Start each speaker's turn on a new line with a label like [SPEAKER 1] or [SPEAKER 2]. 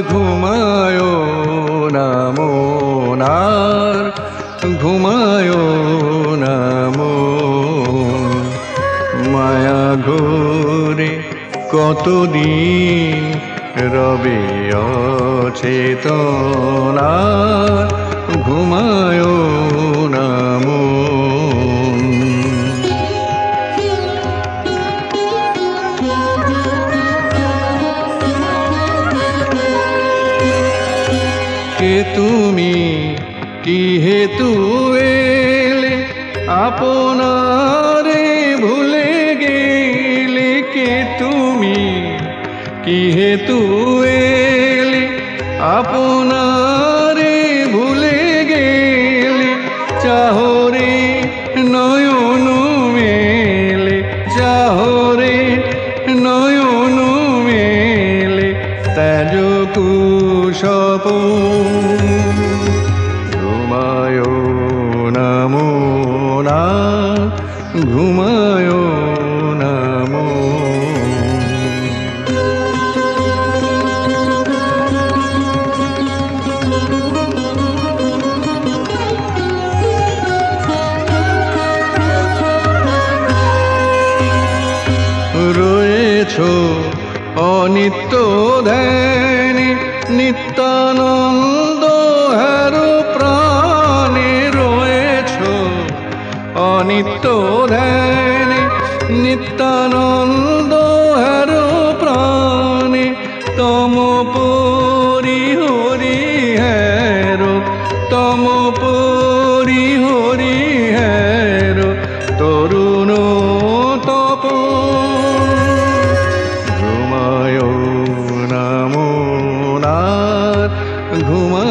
[SPEAKER 1] ঘুমায় না মন আর ঘুমায় না মন। মায়া ঘোরে কতদিন রবে অচেতন আর ঘুমায় না মন। কে তুমি, কি হেতু এলে আপনারে ভুলে গেলে? কে তুমি, কি হেতু এলে আপনারে ভুলে গেলে? চাহরে নয়ন মেলে, চাহরে নয়ন মেলে, তেজ কুশপুন। ঘুমায় না মন আর ঘুমায় না মন। রয়েছ অনিত্য ধ্যানে নিত্যানন্দ হারো প্রাণে। রয়েছ অনিত্য ধ্যানে নিত্যানন্দ হারো প্রাণে। তম পরি হরি হেরো, তম পরি হরি হেরো, তরুণ তপন। ঘুমায় না মন আর ঘুমায়